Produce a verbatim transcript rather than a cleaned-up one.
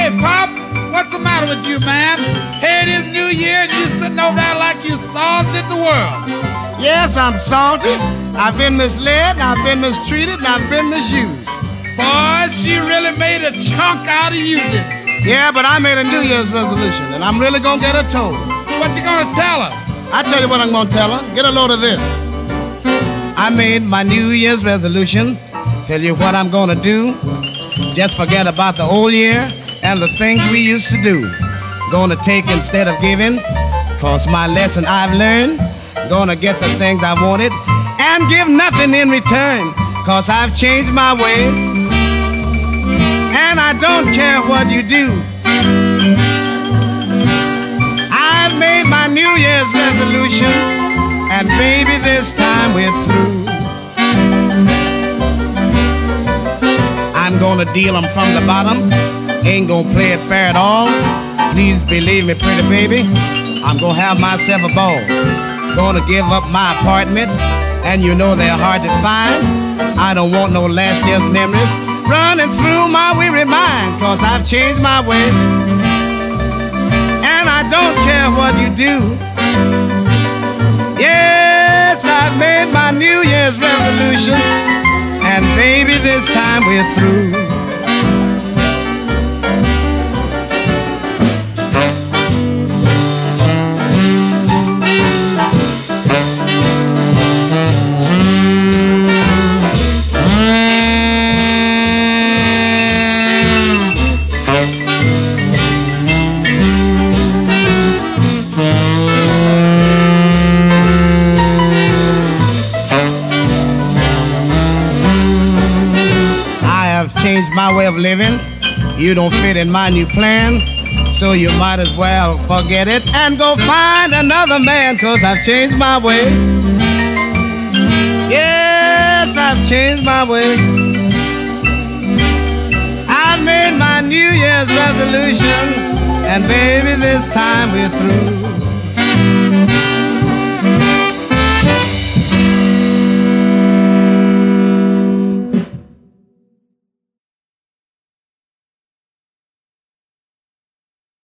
Hey, Pops, what's the matter with you, man? Here it is New Year and you sitting over there like you salted the world. Yes, I'm salty. I've been misled, I've been mistreated, and I've been misused. Boy, she really made a chunk out of you, didn't she? Yeah, but I made a New Year's resolution, and I'm really gonna get her told. What you gonna tell her? I tell you what I'm gonna tell her. Get a load of this. I made my New Year's resolution. Tell you what I'm gonna do. Just forget about the old year and the things we used to do. Gonna take instead of giving, cause my lesson I've learned. Gonna get the things I wanted and give nothing in return, cause I've changed my ways. And I don't care what you do. I've made my New Year's resolution, and baby, this time we're through. I'm gonna deal 'em from the bottom, ain't gonna play it fair at all. Please believe me, pretty baby, I'm gonna have myself a ball. Gonna give up my apartment, and you know they're hard to find. I don't want no last year's memories running through my weary mind, cause I've changed my ways. And I don't care what you do. Yes, I've made my New Year's resolution, and baby, this time we're through. Changed my way of living. You don't fit in my new plan, so you might as well forget it and go find another man, cause I've changed my way. Yes, I've changed my way. I've made my New Year's resolution, and baby, this time we're through.